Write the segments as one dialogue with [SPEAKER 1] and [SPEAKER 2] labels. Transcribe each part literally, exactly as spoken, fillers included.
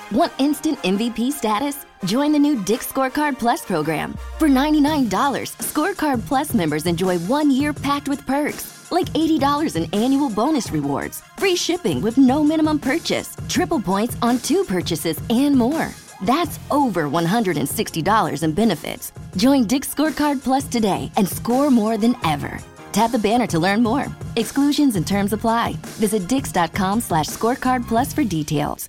[SPEAKER 1] Want instant M V P status? Join the new Dick's Scorecard Plus program. For ninety-nine dollars, Scorecard Plus members enjoy one year packed with perks, like eighty dollars in annual bonus rewards, free shipping with no minimum purchase, triple points on two purchases, and more. That's over one hundred sixty dollars in benefits. Join Dick's Scorecard Plus today and score more than ever. Tap the banner to learn more. Exclusions and terms apply. Visit dix.com slash scorecard plus for details.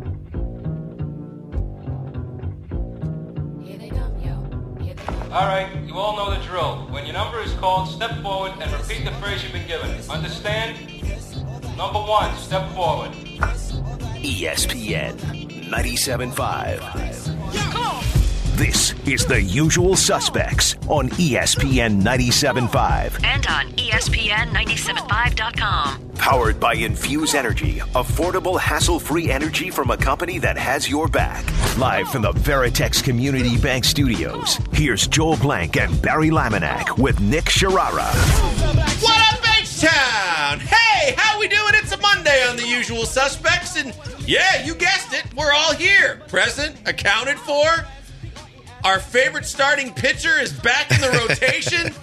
[SPEAKER 2] All right, you all know the drill. When your number is called, step forward and repeat the phrase you've been given. Understand? Number one, step forward.
[SPEAKER 3] E S P N ninety-seven point five. This is The Usual Suspects on E S P N ninety-seven point five.
[SPEAKER 4] And on E S P N ninety-seven five dot com.
[SPEAKER 3] Powered by Infuse Energy, affordable, hassle-free energy from a company that has your back. Live from the Veritex Community Bank Studios, here's Joel Blank and Barry Laminack with Nick Sharara.
[SPEAKER 5] What up, H-Town? Hey, how we doing? It's a Monday on The Usual Suspects, and yeah, you guessed it, we're all here. Present, accounted for. Our favorite starting pitcher is back in the rotation.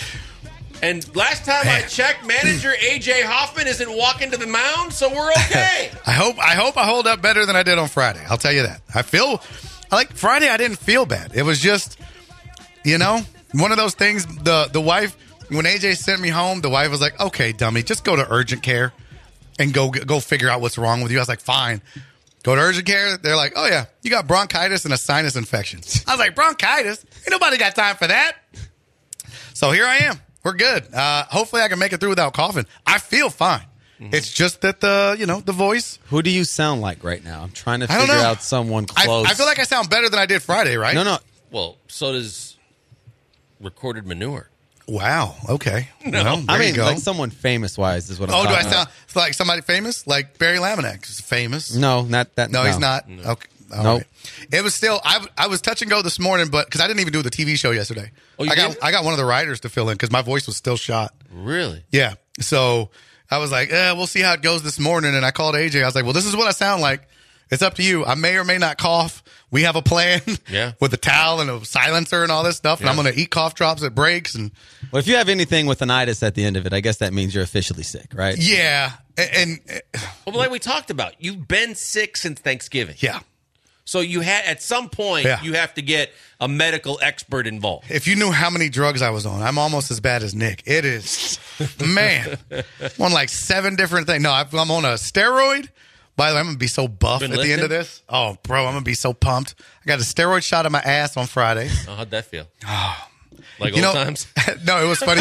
[SPEAKER 5] And last time I checked, manager A J Hoffman isn't walking to the mound, so we're okay.
[SPEAKER 6] I hope I hope I hold up better than I did on Friday. I'll tell you that. I feel like Friday I didn't feel bad. It was just, you know, one of those things. The the wife, when A J sent me home, the wife was like, "Okay, dummy, just go to urgent care and go go figure out what's wrong with you." I was like, "Fine." Go to urgent care. They're like, "Oh yeah, you got bronchitis and a sinus infection." I was like, "Bronchitis? Ain't nobody got time for that." So here I am. We're good. Uh, hopefully I can make it through without coughing. I feel fine. Mm-hmm. It's just that the, you know, the voice.
[SPEAKER 7] Who do you sound like right now? I'm trying to
[SPEAKER 6] I
[SPEAKER 7] figure
[SPEAKER 6] don't know.
[SPEAKER 7] out someone close.
[SPEAKER 6] I, I feel like I sound better than I did Friday, right?
[SPEAKER 7] No, no.
[SPEAKER 5] Well, so does recorded manure.
[SPEAKER 6] Wow. Okay.
[SPEAKER 5] No.
[SPEAKER 6] Well, there
[SPEAKER 7] I mean,
[SPEAKER 6] you go.
[SPEAKER 7] like someone famous-wise is what I'm
[SPEAKER 6] Oh, do
[SPEAKER 7] talking
[SPEAKER 6] I
[SPEAKER 7] about.
[SPEAKER 6] sound like somebody famous? Like Barry Laminack is famous?
[SPEAKER 7] No, not that.
[SPEAKER 6] No,
[SPEAKER 7] no.
[SPEAKER 6] he's not.
[SPEAKER 5] No.
[SPEAKER 6] Okay. All
[SPEAKER 7] Nope.
[SPEAKER 6] right. It was still, I, I was touch and go this morning, but because I didn't even do the T V show yesterday.
[SPEAKER 5] Oh, you
[SPEAKER 6] I got
[SPEAKER 5] didn't?
[SPEAKER 6] I got one of the writers to fill in because my voice was still shot.
[SPEAKER 5] Really?
[SPEAKER 6] Yeah. So I was like, eh, we'll see how it goes this morning. And I called A J. I was like, well, this is what I sound like. It's up to you. I may or may not cough. We have a plan
[SPEAKER 5] Yeah.
[SPEAKER 6] with a towel and a silencer and all this stuff. And
[SPEAKER 5] Yeah.
[SPEAKER 6] I'm going to eat cough drops at breaks. And
[SPEAKER 7] Well, if you have anything with an itis at the end of it, I guess that means you're officially sick, right?
[SPEAKER 6] yeah. And, and
[SPEAKER 5] Well, like we talked about, you've been sick since Thanksgiving.
[SPEAKER 6] yeah.
[SPEAKER 5] So you had at some point
[SPEAKER 6] Yeah.
[SPEAKER 5] you have to get a medical expert involved.
[SPEAKER 6] If you knew how many drugs I was on, I'm almost as bad as Nick. It is, man, I'm on like seven different things. No, I'm on a steroid. By the way, I'm going to be so buff
[SPEAKER 5] Been
[SPEAKER 6] at the end of
[SPEAKER 5] lifting?
[SPEAKER 6] this. Oh, bro, I'm going to be so pumped. I got a steroid shot in my ass on Friday.
[SPEAKER 5] Oh, how'd that feel? Like
[SPEAKER 6] You
[SPEAKER 5] old
[SPEAKER 6] know,
[SPEAKER 5] times?
[SPEAKER 6] no, it was funny.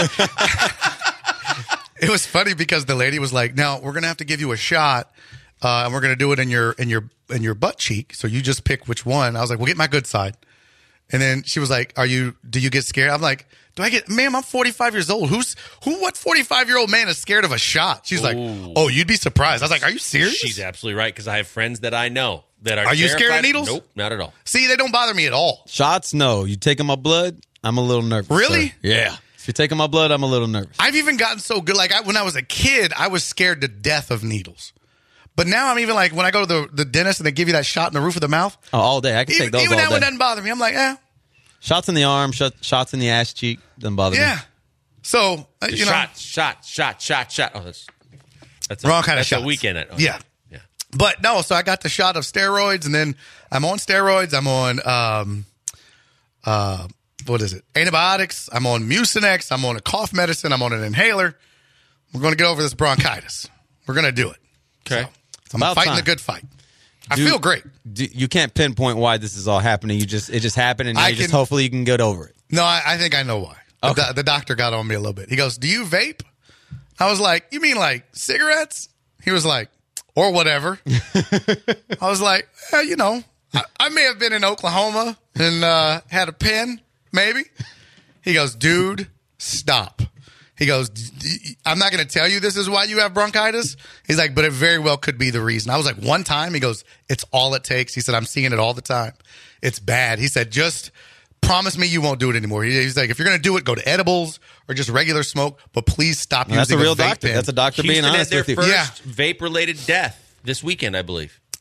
[SPEAKER 6] It was funny because the lady was like, "Now we're gonna have to give you a shot, uh, and we're gonna do it in your in your in your butt cheek. So you just pick which one." I was like, "Well, get my good side." And then she was like, "Are you? Do you get scared?" I'm like, "Do I get? Ma'am, I'm forty-five years old. Who's who? What forty-five year old man is scared of a shot?" She's like,
[SPEAKER 5] Ooh.
[SPEAKER 6] "Oh, you'd be surprised." I was like, "Are you serious?"
[SPEAKER 5] She's absolutely right because I have friends that I know that are
[SPEAKER 6] Are you scared of
[SPEAKER 5] terrified-
[SPEAKER 6] needles?
[SPEAKER 5] Nope, not at all.
[SPEAKER 6] See, they don't bother me at all.
[SPEAKER 7] Shots, no. You taking my blood? I'm a little nervous.
[SPEAKER 6] Really?
[SPEAKER 7] sir. Yeah. If you're taking my blood, I'm a little nervous.
[SPEAKER 6] I've even gotten so good. Like I, when I was a kid, I was scared to death of needles. But now I'm even like, when I go to the, the dentist and they give you that shot in the roof of the mouth,
[SPEAKER 7] Oh, all day. I can
[SPEAKER 6] even,
[SPEAKER 7] take those
[SPEAKER 6] even
[SPEAKER 7] all
[SPEAKER 6] that one
[SPEAKER 7] day.
[SPEAKER 6] doesn't bother me. I'm like, eh,
[SPEAKER 7] Shots in the arm, shot, shots in the ass cheek, doesn't bother
[SPEAKER 6] yeah.
[SPEAKER 7] me.
[SPEAKER 6] So, uh, you know,
[SPEAKER 5] Shot, shot, shot, shot, shot. Oh, that's that's a,
[SPEAKER 6] wrong kind of
[SPEAKER 5] that's
[SPEAKER 6] shots.
[SPEAKER 5] a weekend. At, oh,
[SPEAKER 6] yeah.
[SPEAKER 5] yeah.
[SPEAKER 6] But no, so I got the shot of steroids, and then I'm on steroids. I'm on, um, uh, what is it? Antibiotics. I'm on Mucinex. I'm on a cough medicine. I'm on an inhaler. We're going to get over this bronchitis. We're going to do it.
[SPEAKER 5] Okay.
[SPEAKER 6] I'm
[SPEAKER 7] about
[SPEAKER 6] fighting
[SPEAKER 7] time.
[SPEAKER 6] the good fight. I
[SPEAKER 7] Do-
[SPEAKER 6] feel great.
[SPEAKER 7] Do, you can't pinpoint why this is all happening. You just it just happened, and now
[SPEAKER 6] I
[SPEAKER 7] you just
[SPEAKER 6] can-
[SPEAKER 7] hopefully you can get over it.
[SPEAKER 6] No, I, I think I know why. The,
[SPEAKER 7] Okay.
[SPEAKER 6] do- the doctor got on me a little bit. He goes, "Do you vape?" I was like, "You mean like cigarettes?" He was like, "Or whatever." I was like, eh, you know, I, I may have been in Oklahoma and uh, had a pen, maybe. He goes, "Dude, stop." He goes, "D- d- I'm not going to tell you this is why you have bronchitis." He's like, "But it very well could be the reason." I was like, "One time?" He goes, "It's all it takes." He said, "I'm seeing it all the time. It's bad." He said, "Just promise me you won't do it anymore." He- He's like, "If you're going to do it, go to edibles or just regular smoke, but please stop
[SPEAKER 7] That's
[SPEAKER 6] using
[SPEAKER 7] a real
[SPEAKER 6] vape
[SPEAKER 7] doctor.
[SPEAKER 6] pen."
[SPEAKER 7] That's a doctor
[SPEAKER 5] Houston
[SPEAKER 7] being
[SPEAKER 5] had
[SPEAKER 7] honest
[SPEAKER 5] their
[SPEAKER 7] with you.
[SPEAKER 5] first
[SPEAKER 6] Yeah.
[SPEAKER 5] vape-related death this weekend, I believe.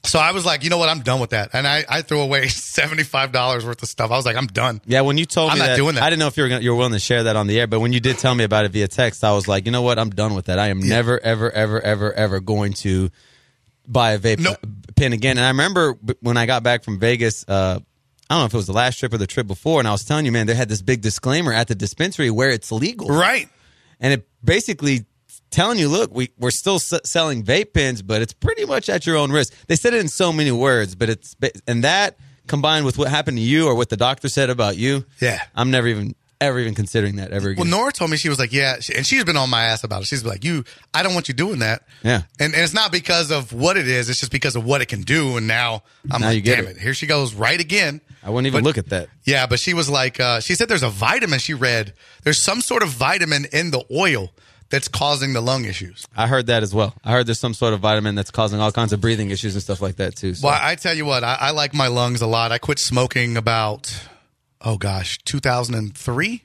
[SPEAKER 6] So I was like, you know what? I'm done with that. And I, I threw away seventy-five dollars worth of stuff. I was like, I'm done.
[SPEAKER 7] Yeah, when you told
[SPEAKER 6] I'm
[SPEAKER 7] me
[SPEAKER 6] not
[SPEAKER 7] that,
[SPEAKER 6] doing that.
[SPEAKER 7] I didn't know if you were gonna, you were willing to share that on the air, but when you did tell me about it via text, I was like, you know what? I'm done with that. I am
[SPEAKER 6] Yeah.
[SPEAKER 7] never, ever, ever, ever, ever going to buy a vape
[SPEAKER 6] Nope.
[SPEAKER 7] pen again. And I remember when I got back from Vegas, uh, I don't know if it was the last trip or the trip before, and I was telling you, man, they had this big disclaimer at the dispensary where it's legal.
[SPEAKER 6] Right.
[SPEAKER 7] And it basically telling you, look, we, we're still s- selling vape pens, but it's pretty much at your own risk. They said it in so many words, but it's, and that combined with what happened to you or what the doctor said about you,
[SPEAKER 6] Yeah.
[SPEAKER 7] I'm never even, ever even considering that ever again.
[SPEAKER 6] Well, Nora told me, she was like, yeah, she, and she's been on my ass about it. She's like, you, I don't want you doing that.
[SPEAKER 7] Yeah.
[SPEAKER 6] And, and it's not because of what it is. It's just because of what it can do. And now I'm
[SPEAKER 7] Now
[SPEAKER 6] like,
[SPEAKER 7] you get
[SPEAKER 6] damn
[SPEAKER 7] it.
[SPEAKER 6] it. Here she goes right again.
[SPEAKER 7] I wouldn't even
[SPEAKER 6] But-
[SPEAKER 7] look at that.
[SPEAKER 6] Yeah, but she was like, uh, she said there's a vitamin she read. There's some sort of vitamin in the oil that's causing the lung issues.
[SPEAKER 7] I heard that as well. I heard there's some sort of vitamin that's causing all kinds of breathing issues and stuff like that too. So.
[SPEAKER 6] Well, I tell you what, I, I like my lungs a lot. I quit smoking about, oh gosh, two thousand three.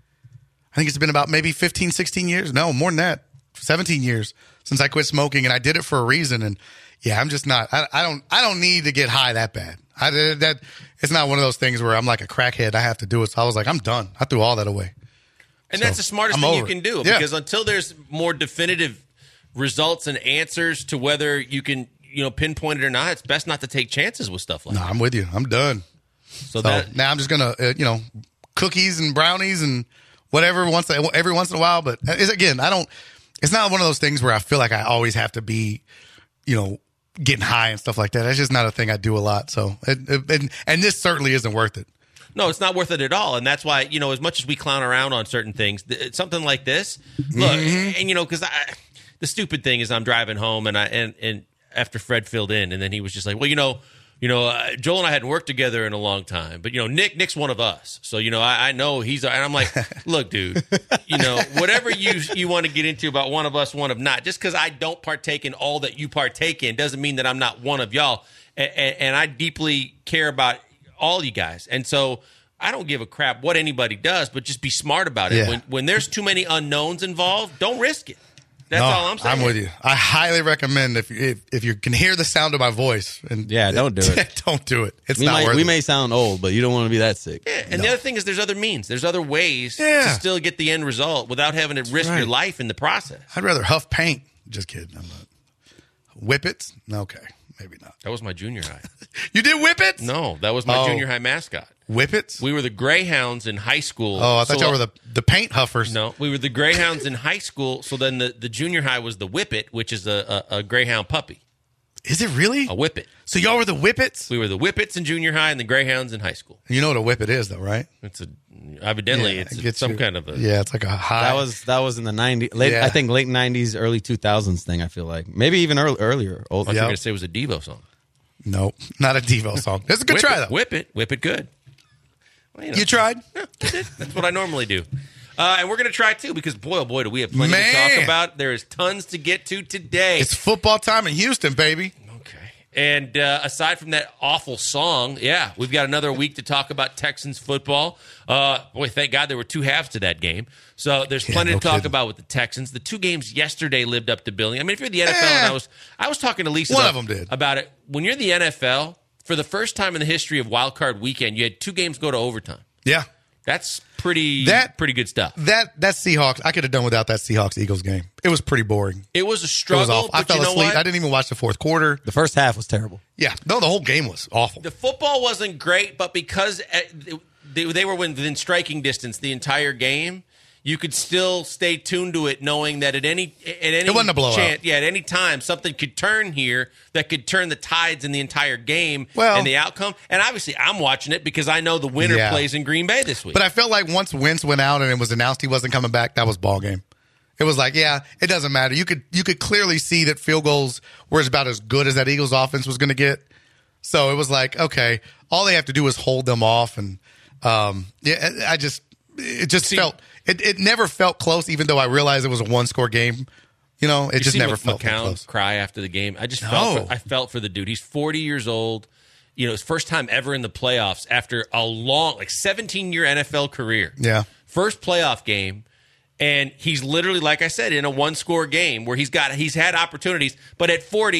[SPEAKER 6] I think it's been about maybe fifteen, sixteen years. No, more than that. seventeen years since I quit smoking, and I did it for a reason. And yeah, I'm just not, I, I don't, I don't need to get high that bad. I that it's not one of those things where I'm like a crackhead. I have to do it. So I was like, I'm done. I threw all that away.
[SPEAKER 5] And
[SPEAKER 6] So,
[SPEAKER 5] that's the smartest
[SPEAKER 6] I'm
[SPEAKER 5] thing you
[SPEAKER 6] over
[SPEAKER 5] can
[SPEAKER 6] it.
[SPEAKER 5] do
[SPEAKER 6] Yeah.
[SPEAKER 5] because until there's more definitive results and answers to whether you can, you know, pinpoint it or not, it's best not to take chances with stuff like
[SPEAKER 6] No,
[SPEAKER 5] that.
[SPEAKER 6] I'm with you. I'm done.
[SPEAKER 5] So,
[SPEAKER 6] So
[SPEAKER 5] that
[SPEAKER 6] now I'm just gonna, uh, you know, cookies and brownies and whatever once every once in a while. But it's, again, I don't. It's not one of those things where I feel like I always have to be, you know, getting high and stuff like that. That's just not a thing I do a lot. So, it, it, and, and this certainly isn't worth it.
[SPEAKER 5] no, it's not worth it at all. And that's why, you know, as much as we clown around on certain things, th- something like this, look,
[SPEAKER 6] Mm-hmm.
[SPEAKER 5] and you know, because I, the stupid thing is I'm driving home and I and and after Fred filled in, and then he was just like, well, you know. You know, uh, Joel and I hadn't worked together in a long time, but you know, Nick, Nick's one of us, so you know, I, I know he's. And I'm like, look, dude, you know, whatever you you want to get into about one of us, one of not, just because I don't partake in all that you partake in, doesn't mean that I'm not one of y'all, and, and, and I deeply care about all you guys, and so I don't give a crap what anybody does, but just be smart about it.
[SPEAKER 6] Yeah.
[SPEAKER 5] When when there's too many unknowns involved, don't risk it. That's
[SPEAKER 6] No,
[SPEAKER 5] all I'm saying.
[SPEAKER 6] I'm with you. I highly recommend if if if you can hear the sound of my voice and
[SPEAKER 7] Yeah, don't do it.
[SPEAKER 6] don't do it. It's
[SPEAKER 7] We,
[SPEAKER 6] not
[SPEAKER 7] might,
[SPEAKER 6] worth
[SPEAKER 7] we
[SPEAKER 6] it.
[SPEAKER 7] may sound old, but you don't want to be that sick.
[SPEAKER 5] Yeah, and the other thing is there's other means. There's other ways
[SPEAKER 6] Yeah.
[SPEAKER 5] to still get the end result without having to risk your
[SPEAKER 6] right.
[SPEAKER 5] life in the process.
[SPEAKER 6] I'd rather huff paint. Just kidding. I'm not. Whippets? Okay, maybe not.
[SPEAKER 5] That was my junior high.
[SPEAKER 6] You did whippets?
[SPEAKER 5] No, that was my
[SPEAKER 6] Oh.
[SPEAKER 5] junior high mascot.
[SPEAKER 6] Whippets?
[SPEAKER 5] We were the Greyhounds in high school.
[SPEAKER 6] Oh, I thought
[SPEAKER 5] So-
[SPEAKER 6] y'all were the, the paint huffers.
[SPEAKER 5] No, we were the Greyhounds in high school. So then the, the junior high was the Whippet, which is a, a, a Greyhound puppy.
[SPEAKER 6] Is it really?
[SPEAKER 5] A Whippet.
[SPEAKER 6] So y'all were the whippets?
[SPEAKER 5] We were the Whippets in junior high and the Greyhounds in high school.
[SPEAKER 6] You know what a whippet is, though, right?
[SPEAKER 5] It's a evidently
[SPEAKER 6] Yeah,
[SPEAKER 5] it's
[SPEAKER 6] it gets
[SPEAKER 5] some
[SPEAKER 6] you-
[SPEAKER 5] kind of a
[SPEAKER 6] Yeah, it's like a high.
[SPEAKER 7] That was that was in the nineties, late,
[SPEAKER 6] Yeah.
[SPEAKER 7] I think late nineties, early two thousands thing. I feel like maybe even early, earlier. Old,
[SPEAKER 5] I was
[SPEAKER 6] Yep.
[SPEAKER 5] going to say it was a Devo song.
[SPEAKER 6] Nope, not a Devo song. That's a good
[SPEAKER 5] Whip
[SPEAKER 6] try,
[SPEAKER 5] it,
[SPEAKER 6] though.
[SPEAKER 5] Whip it, whip it good. Well, know.
[SPEAKER 6] You tried?
[SPEAKER 5] Yeah, I did. That's what I normally do. Uh, and we're going to try too because boy, oh boy, do we have plenty to
[SPEAKER 6] Man.
[SPEAKER 5] talk about. There is tons to get to today.
[SPEAKER 6] It's football time in Houston, baby.
[SPEAKER 5] Okay. And uh, aside from that awful song, yeah, we've got another week to talk about Texans football. Uh, boy, thank God there were two halves to that game. So there's
[SPEAKER 6] Yeah,
[SPEAKER 5] plenty
[SPEAKER 6] no
[SPEAKER 5] to talk
[SPEAKER 6] kidding.
[SPEAKER 5] about with the Texans. The two games yesterday lived up to billing. I mean, if you're the N F L,
[SPEAKER 6] Eh.
[SPEAKER 5] and I was I was talking to Lisa
[SPEAKER 6] One
[SPEAKER 5] about,
[SPEAKER 6] of them did.
[SPEAKER 5] about it. When you're the N F L, for the first time in the history of Wild Card Weekend, you had two games go to overtime.
[SPEAKER 6] Yeah.
[SPEAKER 5] That's pretty
[SPEAKER 6] That-
[SPEAKER 5] pretty good stuff.
[SPEAKER 6] That that Seahawks, I could have done without that Seahawks Eagles game. It was pretty boring.
[SPEAKER 5] It was a
[SPEAKER 6] It was
[SPEAKER 5] struggle,
[SPEAKER 6] awful. I
[SPEAKER 5] but
[SPEAKER 6] fell
[SPEAKER 5] you know
[SPEAKER 6] asleep.
[SPEAKER 5] what?
[SPEAKER 6] I didn't even watch the fourth quarter.
[SPEAKER 7] The first half was terrible.
[SPEAKER 6] Yeah, no, the whole game was awful.
[SPEAKER 5] The football wasn't great, but because uh, they, they were within striking distance the entire game, you could still stay tuned to it, knowing that at any at any
[SPEAKER 6] It wasn't a blowout.
[SPEAKER 5] chan- yeah, at any time something could turn here that could turn the tides in the entire game
[SPEAKER 6] Well-
[SPEAKER 5] and the outcome. And obviously, I'm watching it because I know the winner
[SPEAKER 6] Yeah.
[SPEAKER 5] plays in Green Bay this week.
[SPEAKER 6] But I felt like once Wentz went out and it was announced he wasn't coming back, that was ball game. It was like, yeah, it doesn't matter. You could you could clearly see that field goals were about as good as that Eagles offense was going to get. So it was like, okay, all they have to do is hold them off, and um, yeah, I just it just
[SPEAKER 5] See-
[SPEAKER 6] felt it, it never felt close, even though I realized it was a one score game. You know, it
[SPEAKER 5] you
[SPEAKER 6] just
[SPEAKER 5] see
[SPEAKER 6] never
[SPEAKER 5] Mc-
[SPEAKER 6] felt that
[SPEAKER 5] McCown
[SPEAKER 6] close.
[SPEAKER 5] cry after the game. I just
[SPEAKER 6] No.
[SPEAKER 5] felt for, I felt for the dude. He's forty years old. You know, his first time ever in the playoffs after a long, like seventeen year N F L career.
[SPEAKER 6] Yeah.
[SPEAKER 5] First playoff game, and he's literally, like I said, in a one score game where he's got he's had opportunities, but at forty,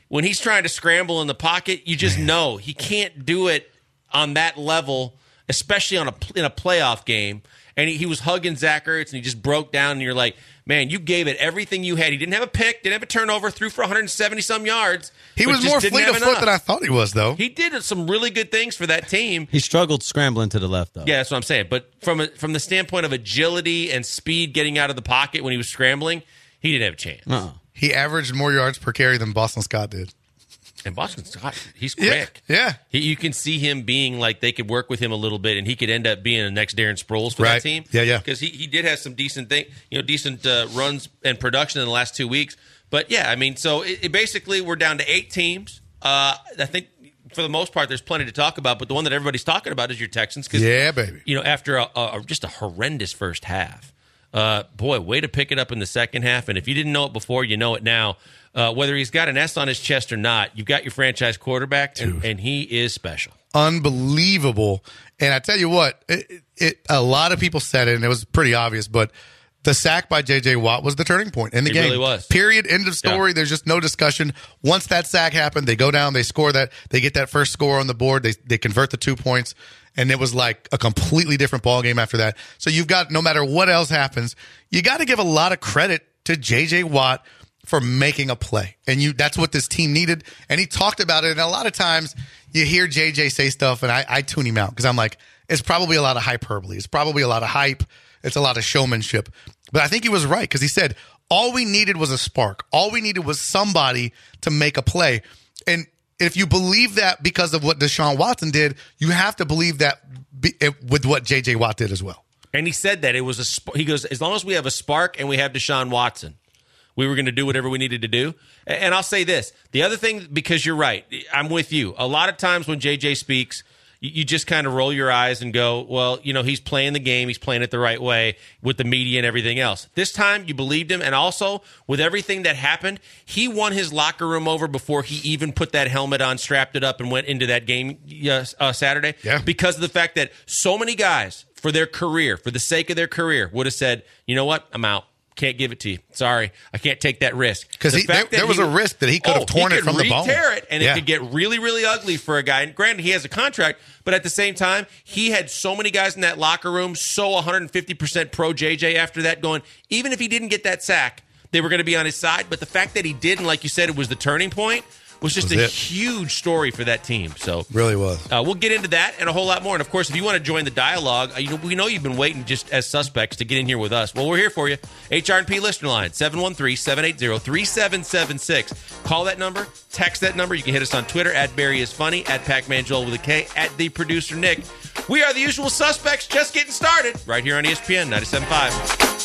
[SPEAKER 5] when he's trying to scramble in the pocket, you just know he can't do it on that level, especially on a in a playoff game. And he, he was hugging Zach Ertz, and he just broke down, and you're like, man, you gave it everything you had. He didn't have a pick, didn't have a turnover, threw for one hundred seventy-some yards.
[SPEAKER 6] He was more fleet of foot than I thought he was, though.
[SPEAKER 5] He did some really good things for that team.
[SPEAKER 7] He struggled scrambling to the left, though.
[SPEAKER 5] Yeah, that's what I'm saying. But from a, from the standpoint of agility and speed getting out of the pocket when he was scrambling, he didn't have a chance.
[SPEAKER 7] Uh-uh.
[SPEAKER 6] He averaged more yards per carry than Boston Scott did.
[SPEAKER 5] And Boston Scott, he's quick.
[SPEAKER 6] Yeah. yeah.
[SPEAKER 5] He, you can see him being like they could work with him a little bit, and he could end up being the next Darren Sproles for
[SPEAKER 6] right.
[SPEAKER 5] that team.
[SPEAKER 6] Yeah, yeah.
[SPEAKER 5] Because he, he did have some decent thing, you know, decent uh, runs and production in the last two weeks. But yeah, I mean, so it, it basically we're down to eight teams. Uh, I think for the most part, there's plenty to talk about. But the one that everybody's talking about is your Texans. Cause,
[SPEAKER 6] yeah, baby.
[SPEAKER 5] You know, after a, a, just a horrendous first half, uh, boy, way to pick it up in the second half. And if you didn't know it before, you know it now. Uh, whether he's got an S on his chest or not, you've got your franchise quarterback, and, and he is special.
[SPEAKER 6] Unbelievable. And I tell you what, it, it, a lot of people said it, and it was pretty obvious, but the sack by J J. Watt was the turning point in the
[SPEAKER 5] it
[SPEAKER 6] game.
[SPEAKER 5] It really was.
[SPEAKER 6] Period. End of story.
[SPEAKER 5] Yeah.
[SPEAKER 6] There's just no discussion. Once that sack happened, they go down, they score that, they get that first score on the board, they they convert the two points, and it was like a completely different ball game after that. So you've got, no matter what else happens, you got to give a lot of credit to J J. Watt for making a play. And you that's what this team needed. And he talked about it. And a lot of times you hear J J say stuff, and I, I tune him out because I'm like, it's probably a lot of hyperbole. It's probably a lot of hype. It's a lot of showmanship. But I think he was right because he said, all we needed was a spark. All we needed was somebody to make a play. And if you believe that because of what Deshaun Watson did, you have to believe that be, with what J J. Watt did as well.
[SPEAKER 5] And he said that it was a sp- he goes, as long as we have a spark and we have Deshaun Watson, we were going to do whatever we needed to do. And I'll say this. The other thing, because you're right, I'm with you. A lot of times when J J speaks, you just kind of roll your eyes and go, well, you know, he's playing the game. He's playing it the right way with the media and everything else. This time you believed him. And also with everything that happened, he won his locker room over before he even put that helmet on, strapped it up, and went into that game uh, uh, Saturday.
[SPEAKER 6] Yeah.
[SPEAKER 5] Because of the fact that so many guys, for their career, for the sake of their career, would have said, you know what, I'm out. Can't give it to you. Sorry, I can't take that risk.
[SPEAKER 6] Because
[SPEAKER 5] the
[SPEAKER 6] there, there was
[SPEAKER 5] he,
[SPEAKER 6] a risk that he could
[SPEAKER 5] oh,
[SPEAKER 6] have torn
[SPEAKER 5] he
[SPEAKER 6] it from
[SPEAKER 5] could
[SPEAKER 6] the bone.
[SPEAKER 5] re-tear it, and
[SPEAKER 6] yeah.
[SPEAKER 5] it could get really, really ugly for a guy. And granted, he has a contract, but at the same time, he had so many guys in that locker room, so one hundred fifty percent pro J J after that, going, even if he didn't get that sack, they were going to be on his side. But the fact that he did, and like you said, it was the turning point, was just
[SPEAKER 6] was
[SPEAKER 5] a
[SPEAKER 6] it.
[SPEAKER 5] huge story for that team. So
[SPEAKER 6] really was.
[SPEAKER 5] Uh, we'll get into that and a whole lot more. And of course, if you want to join the dialogue, uh, you know, we know you've been waiting just as suspects to get in here with us. Well, we're here for you. H R and P listener line, seven one three, seven eight zero, three seven seven six. Call that number, text that number. You can hit us on Twitter at Barry is Funny, at Pac-Man Joel with a K, at the producer Nick. We are the usual suspects, just getting started right here on E S P N ninety-seven point five.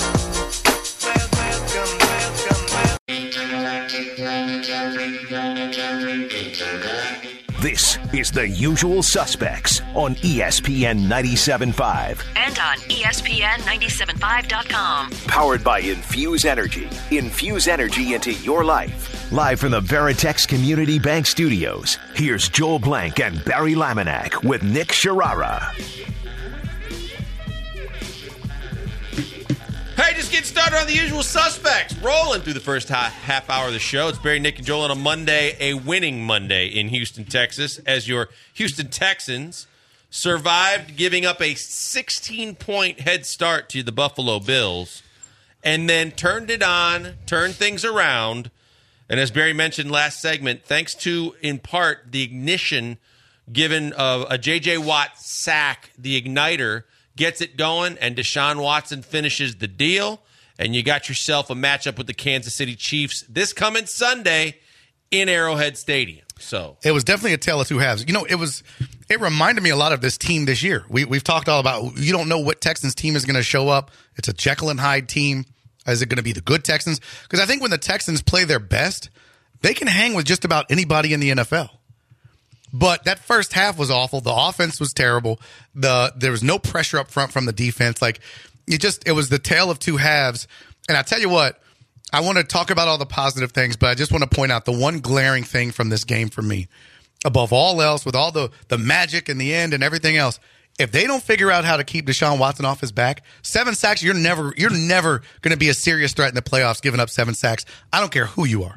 [SPEAKER 3] This is The Usual Suspects on E S P N ninety-seven point five.
[SPEAKER 4] And on E S P N ninety-seven point five dot com.
[SPEAKER 3] Powered by Infuse Energy. Infuse energy into your life. Live from the Veritex Community Bank Studios, here's Joel Blank and Barry Laminack with Nick Sharara.
[SPEAKER 5] Hey, just getting started on the usual suspects. Rolling through the first half, half hour of the show. It's Barry, Nick, and Joel on a Monday, a winning Monday in Houston, Texas, as your Houston Texans survived giving up a sixteen-point head start to the Buffalo Bills and then turned it on, turned things around. And as Barry mentioned last segment, thanks to, in part, the ignition given of a J J. Watt sack, the igniter gets it going, and Deshaun Watson finishes the deal, and you got yourself a matchup with the Kansas City Chiefs this coming Sunday in Arrowhead Stadium. So
[SPEAKER 6] it was definitely a tale of two halves. You know, it was. It reminded me a lot of this team this year. We, we've talked all about, you don't know what Texans team is going to show up. It's a Jekyll and Hyde team. Is it going to be the good Texans? Because I think when the Texans play their best, they can hang with just about anybody in the N F L. But that first half was awful. The offense was terrible. The there was no pressure up front from the defense. Like it just it was the tale of two halves. And I tell you what, I want to talk about all the positive things, but I just want to point out the one glaring thing from this game for me, above all else, with all the the magic in the end and everything else. If they don't figure out how to keep Deshaun Watson off his back, seven sacks, you're never you're never going to be a serious threat in the playoffs giving up seven sacks. I don't care who you are.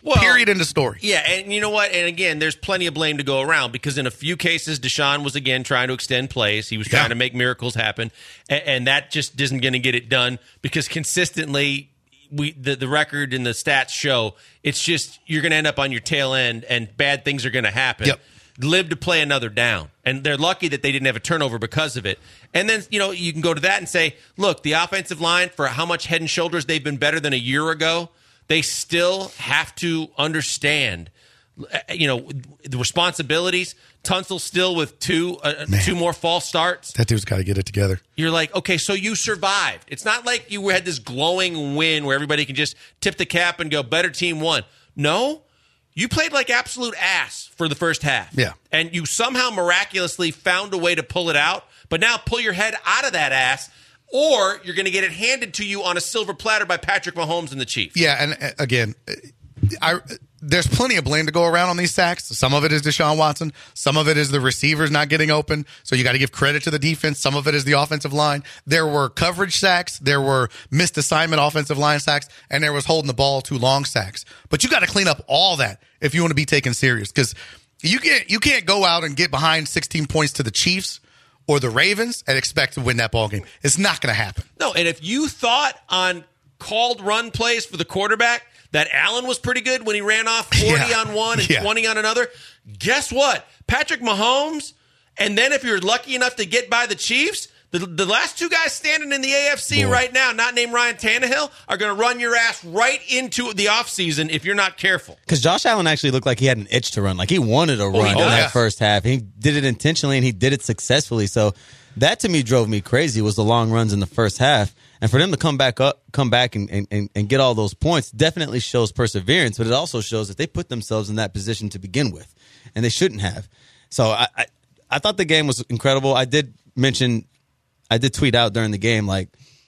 [SPEAKER 5] Well,
[SPEAKER 6] Period. End of story.
[SPEAKER 5] Yeah, and you know what? And again, there's plenty of blame to go around because in a few cases, Deshaun was again trying to extend plays. He was trying
[SPEAKER 6] Yeah.
[SPEAKER 5] to make miracles happen, and, and that just isn't going to get it done because consistently, we the, the record and the stats show it's just you're going to end up on your tail end, and bad things are going to happen.
[SPEAKER 6] Yep.
[SPEAKER 5] Live to play another down, and they're lucky that they didn't have a turnover because of it. And then you know you can go to that and say, look, the offensive line for how much head and shoulders they've been better than a year ago. They still have to understand, you know, the responsibilities. Tunsil still with two uh, two more false starts.
[SPEAKER 6] That dude's got to get it together.
[SPEAKER 5] You're like, okay, so you survived. It's not like you had this glowing win where everybody can just tip the cap and go, better team won. No, you played like absolute ass for the first half.
[SPEAKER 6] Yeah.
[SPEAKER 5] And you somehow miraculously found a way to pull it out. But now pull your head out of that ass, or you're going to get it handed to you on a silver platter by Patrick Mahomes and the Chiefs.
[SPEAKER 6] Yeah, and uh, again, I there's plenty of blame to go around on these sacks. Some of it is Deshaun Watson. Some of it is the receivers not getting open. So you got to give credit to the defense. Some of it is the offensive line. There were coverage sacks. There were missed assignment offensive line sacks. And there was holding the ball too long sacks. But you got to clean up all that if you want to be taken serious. Because you can't, you can't go out and get behind sixteen points to the Chiefs or the Ravens and expect to win that ball game. It's not going to happen.
[SPEAKER 5] No, and if you thought on called run plays for the quarterback that Allen was pretty good when he ran off forty
[SPEAKER 6] Yeah.
[SPEAKER 5] on one and
[SPEAKER 6] Yeah.
[SPEAKER 5] twenty on another, guess what? Patrick Mahomes, and then if you're lucky enough to get by the Chiefs, the, the last two guys standing in the A F C
[SPEAKER 6] Boy.
[SPEAKER 5] right now, not named Ryan Tannehill, are going to run your ass right into the offseason if you're not careful.
[SPEAKER 7] Because Josh Allen actually looked like he had an itch to run. Like he wanted to
[SPEAKER 5] he
[SPEAKER 7] run in
[SPEAKER 5] does.
[SPEAKER 7] that
[SPEAKER 6] Yeah.
[SPEAKER 7] first half. He did it intentionally and he did it successfully. So that to me drove me crazy was the long runs in the first half. And for them to come back up, come back and, and, and get all those points definitely shows perseverance, but it also shows that they put themselves in that position to begin with. And they shouldn't have. So I I, I thought the game was incredible. I did mention I did tweet out during the game, like,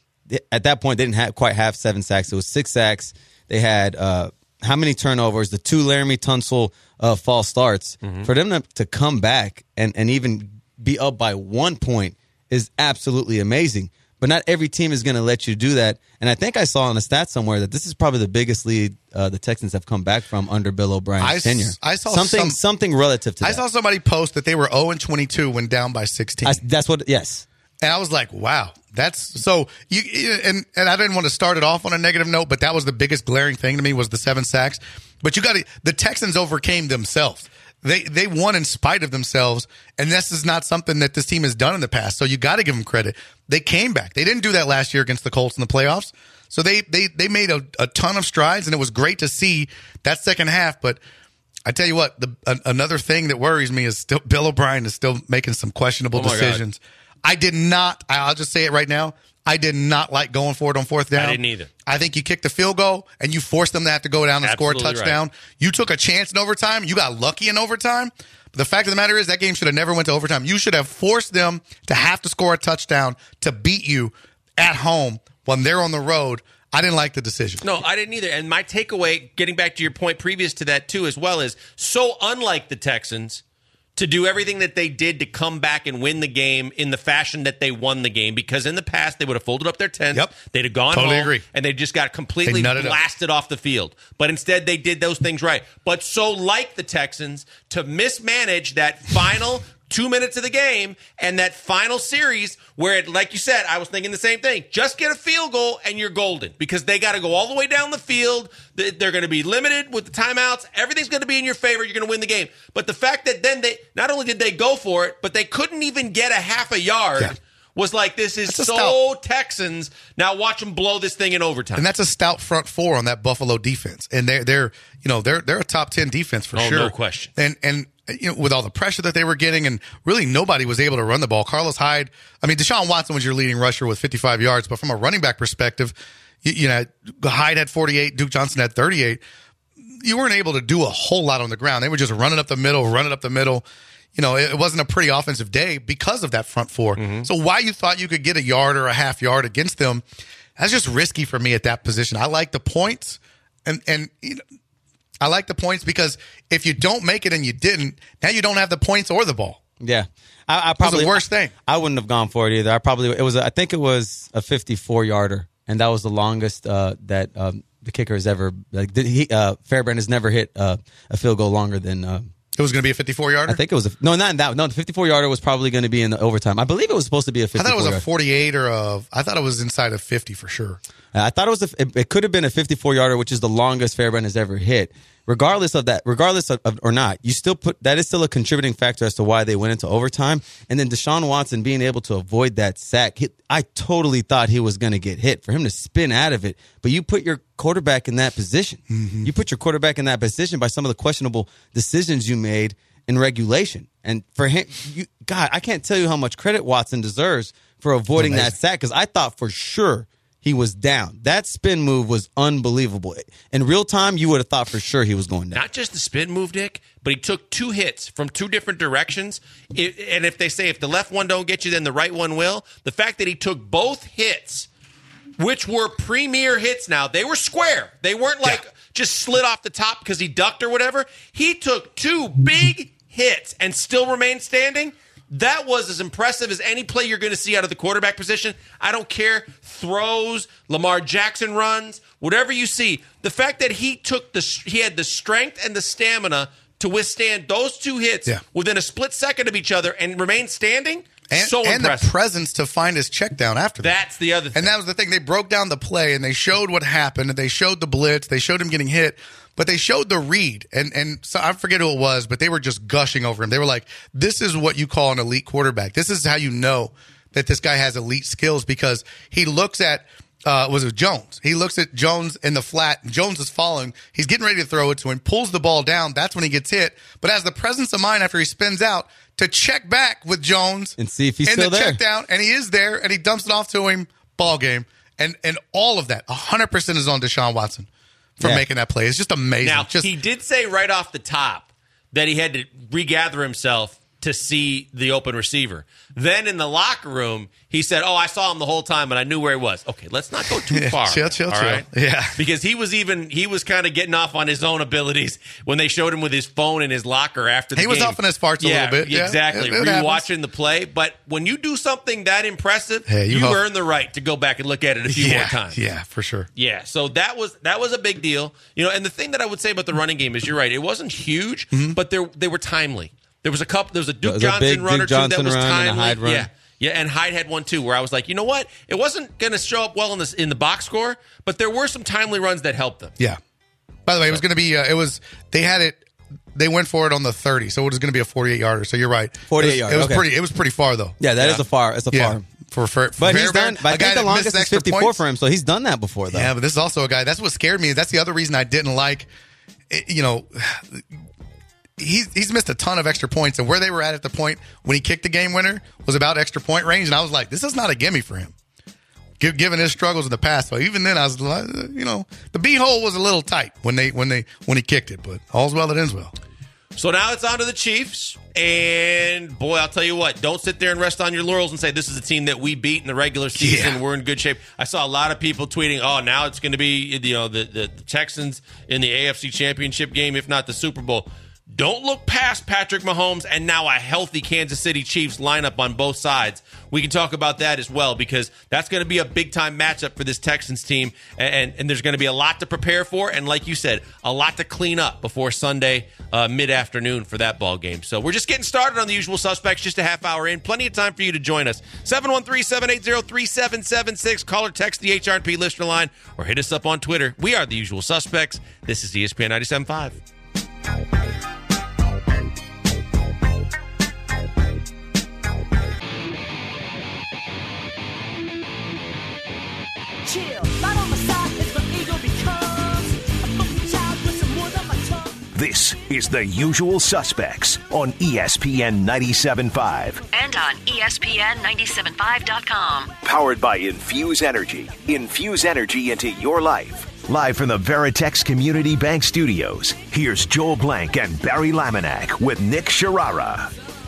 [SPEAKER 7] at that point, they didn't have quite have seven sacks. It was six sacks. They had uh, how many turnovers? The two Laramie Tunsil uh, false starts. Mm-hmm. For them to, to come back and, and even be up by one point is absolutely amazing. But not every team is going to let you do that. And I think I saw on a stat somewhere that this is probably the biggest lead uh, the Texans have come back from under Bill O'Brien's
[SPEAKER 6] I s-
[SPEAKER 7] tenure.
[SPEAKER 6] I saw
[SPEAKER 7] something
[SPEAKER 6] some-
[SPEAKER 7] something relative to
[SPEAKER 6] I
[SPEAKER 7] that.
[SPEAKER 6] saw somebody post that they were oh and twenty-two when down by sixteen.
[SPEAKER 7] I, that's what, yes.
[SPEAKER 6] And I was like, wow, that's so you and and I didn't want to start it off on a negative note, but that was the biggest glaring thing to me was the seven sacks. But you got to the Texans overcame themselves. They they won in spite of themselves, and this is not something that this team has done in the past. So you got to give them credit. They came back. They didn't do that last year against the Colts in the playoffs. So they they they made a, a ton of strides, and it was great to see that second half. But I tell you what, the a, another thing that worries me is still Bill O'Brien is still making some questionable
[SPEAKER 5] Oh my
[SPEAKER 6] decisions. I did not. I'll just say it right now. I did not like going for it on fourth down.
[SPEAKER 5] I didn't either.
[SPEAKER 6] I think you kicked the field goal and you forced them to have to go down and
[SPEAKER 5] Absolutely
[SPEAKER 6] score a touchdown.
[SPEAKER 5] right.
[SPEAKER 6] You took a chance in overtime. You got lucky in overtime. But the fact of the matter is that game should have never went to overtime. You should have forced them to have to score a touchdown to beat you at home when they're on the road. I didn't like the decision.
[SPEAKER 5] No, I didn't either. And my takeaway, getting back to your point previous to that too, as well, is so unlike the Texans to do everything that they did to come back and win the game in the fashion that they won the game. Because in the past, they would have folded up their tents.
[SPEAKER 6] Yep.
[SPEAKER 5] They'd have gone
[SPEAKER 6] Totally
[SPEAKER 5] home,
[SPEAKER 6] agree.
[SPEAKER 5] and they just got completely
[SPEAKER 6] They nutted up.
[SPEAKER 5] blasted off the field. But instead, they did those things right. But so like the Texans, to mismanage that final two minutes of the game and that final series where, it, like you said, I was thinking the same thing. Just get a field goal and you're golden because they got to go all the way down the field. They're going to be limited with the timeouts. Everything's going to be in your favor. You're going to win the game. But the fact that then they, not only did they go for it, but they couldn't even get a half a yard
[SPEAKER 6] Yeah.
[SPEAKER 5] was like, this is
[SPEAKER 6] That's a
[SPEAKER 5] so
[SPEAKER 6] stout-
[SPEAKER 5] Texans. Now watch them blow this thing in overtime.
[SPEAKER 6] And that's a stout front four on that Buffalo defense. And they're they're you know they're they're a top ten defense for
[SPEAKER 5] Oh,
[SPEAKER 6] sure.
[SPEAKER 5] no question.
[SPEAKER 6] And and you know with all the pressure that they were getting, and really nobody was able to run the ball. Carlos Hyde, I mean Deshaun Watson was your leading rusher with fifty-five yards, but from a running back perspective, you, you know Hyde had forty-eight, Duke Johnson had thirty-eight. You weren't able to do a whole lot on the ground. They were just running up the middle, running up the middle. You know, it wasn't a pretty offensive day because of that front four. Mm-hmm. So why you thought you could get a yard or a half yard against them, that's just risky for me at that position. I like the points, and and you know, I like the points because if you don't make it and you didn't, now you don't have the points or the ball.
[SPEAKER 7] Yeah, I, I probably
[SPEAKER 6] the worst thing.
[SPEAKER 7] I, I wouldn't have gone for it either. I probably it was. A, I think it was a fifty-four yarder, and that was the longest uh, that um, the kicker has ever like he uh, Fairbairn has never hit uh, a field goal longer than. Uh,
[SPEAKER 6] It was going to be a fifty-four yarder?
[SPEAKER 7] I think it was a, no, not in that. No, the fifty-four yarder was probably going to be in the overtime. I believe it was supposed to be a fifty-four.
[SPEAKER 6] I thought it was a
[SPEAKER 7] yarder.
[SPEAKER 6] forty-eight or a. I thought it was inside of fifty for sure.
[SPEAKER 7] I thought it was a, it, it could have been a fifty-four yarder, which is the longest Fairbairn has ever hit. Regardless of that, regardless of, of or not, you still put that is still a contributing factor as to why they went into overtime. And then Deshaun Watson being able to avoid that sack, he, I totally thought he was going to get hit. For him to spin out of it, but you put your quarterback in that position. Mm-hmm. You put your quarterback in that position by some of the questionable decisions you made in regulation. And for him, you, God, I can't tell you how much credit Watson deserves for avoiding that sack, because I thought for sure he was down. That spin move was unbelievable. In real time, you would have thought for sure he was going down.
[SPEAKER 5] Not just the spin move, Nick, but he took two hits from two different directions. It, and if they say if the left one don't get you, then the right one will. The fact that he took both hits, which were premier hits now, they were square. They weren't like... Yeah. Just slid off the top because he ducked or whatever. He took two big hits and still remained standing. That was as impressive as any play you're going to see out of the quarterback position. I don't care. Throws, Lamar Jackson runs, whatever you see. The fact that he took the he had the strength and the stamina to withstand those two hits yeah. within a split second of each other and remain standing.
[SPEAKER 6] And,
[SPEAKER 5] so
[SPEAKER 6] and
[SPEAKER 5] impressive.
[SPEAKER 6] The presence to find his check down after that.
[SPEAKER 5] That's the other thing.
[SPEAKER 6] And that was the thing. They broke down the play, and they showed what happened, and they showed the blitz. They showed him getting hit, but they showed the read. And and so I forget who it was, but they were just gushing over him. They were like, this is what you call an elite quarterback. This is how you know that this guy has elite skills, because he looks at uh, was it Jones? He looks at Jones in the flat. Jones is falling. He's getting ready to throw it to him, pulls the ball down. That's when he gets hit. But has the presence of mind after he spins out to check back with Jones
[SPEAKER 7] and see if he's
[SPEAKER 6] in
[SPEAKER 7] still
[SPEAKER 6] the
[SPEAKER 7] there.
[SPEAKER 6] check down, and he is there, and he dumps it off to him. Ball game, and and all of that, one hundred percent is on Deshaun Watson for
[SPEAKER 7] yeah.
[SPEAKER 6] making that play. It's just amazing.
[SPEAKER 5] Now,
[SPEAKER 6] just,
[SPEAKER 5] he did say right off the top that he had to regather himself to see the open receiver. Then in the locker room, he said, oh, I saw him the whole time and I knew where he was. Okay, let's not go too
[SPEAKER 6] yeah,
[SPEAKER 5] far.
[SPEAKER 6] Chill, chill,
[SPEAKER 5] all
[SPEAKER 6] chill.
[SPEAKER 5] Right?
[SPEAKER 6] Yeah.
[SPEAKER 5] Because he was even, he was kind of getting off on his own abilities when they showed him with his phone in his locker after the
[SPEAKER 6] he
[SPEAKER 5] game.
[SPEAKER 6] He was off in his farts a
[SPEAKER 5] yeah,
[SPEAKER 6] little bit. Yeah,
[SPEAKER 5] exactly.
[SPEAKER 6] It, it
[SPEAKER 5] Rewatching the play. But when you do something that impressive,
[SPEAKER 6] hey, you,
[SPEAKER 5] you
[SPEAKER 6] hope.
[SPEAKER 5] earn the right to go back and look at it a few
[SPEAKER 6] yeah,
[SPEAKER 5] more times.
[SPEAKER 6] Yeah, for sure.
[SPEAKER 5] Yeah, so that was that was a big deal. You know, and the thing that I would say about the running game is you're right. It wasn't huge,
[SPEAKER 6] mm-hmm.
[SPEAKER 5] but they they were timely. There was a couple. There was a Duke
[SPEAKER 7] was a
[SPEAKER 5] Johnson
[SPEAKER 7] big
[SPEAKER 5] run or
[SPEAKER 7] Duke
[SPEAKER 5] two
[SPEAKER 7] Johnson
[SPEAKER 5] that was
[SPEAKER 7] run and a
[SPEAKER 5] timely.
[SPEAKER 7] Hyde run.
[SPEAKER 5] Yeah, yeah, and Hyde had one too, where I was like, you know what? It wasn't going to show up well in this in the box score, but there were some timely runs that helped them.
[SPEAKER 6] Yeah. By the way, it was going to be. Uh, it was. They had it. They went for it on the thirty, so it was going to be a forty-eight yarder. So you're right.
[SPEAKER 7] forty-eight
[SPEAKER 6] yarder.
[SPEAKER 7] yarder.
[SPEAKER 6] It was
[SPEAKER 7] okay.
[SPEAKER 6] pretty. It was pretty far though.
[SPEAKER 7] Yeah, that
[SPEAKER 6] yeah.
[SPEAKER 7] is a far. It's a
[SPEAKER 6] yeah.
[SPEAKER 7] far.
[SPEAKER 6] For, for, for
[SPEAKER 7] but he's done. But I think the longest is fifty-four
[SPEAKER 6] points.
[SPEAKER 7] for him, so he's done that before, though.
[SPEAKER 6] Yeah, but this is also a guy. That's what scared me. That's the other reason I didn't like. You know. He's, he's missed a ton of extra points, and where they were at at the point when he kicked the game winner was about extra point range, and I was like, this is not a gimme for him, given his struggles in the past. So even then, I was like, you know, the b-hole was a little tight when they when they when he kicked it, but all's well that ends well.
[SPEAKER 5] So now it's on to the Chiefs, and boy, I'll tell you what, don't sit there and rest on your laurels and say this is a team that we beat in the regular season. Yeah. We're in good shape. I saw a lot of people tweeting, oh, now it's going to be, you know, the, the, the Texans in the A F C Championship game, if not the Super Bowl. Don't look past Patrick Mahomes and now a healthy Kansas City Chiefs lineup on both sides. We can talk about that as well, because that's going to be a big-time matchup for this Texans team, and, and there's going to be a lot to prepare for, and like you said, a lot to clean up before Sunday uh, mid-afternoon for that ball game. So we're just getting started on the usual suspects, just a half hour in. Plenty of time for you to join us. seven one three, seven eight zero, three seven seven six. Call or text the H R and P listener line, or hit us up on Twitter. We are the usual suspects. This is E S P N ninety-seven point five.
[SPEAKER 3] This is The Usual Suspects on E S P N ninety-seven point five.
[SPEAKER 4] And on E S P N ninety-seven point five dot com.
[SPEAKER 3] Powered by Infuse Energy. Infuse energy into your life. Live from the Veritex Community Bank Studios, here's Joel Blank and Barry Laminack with Nick Sharara.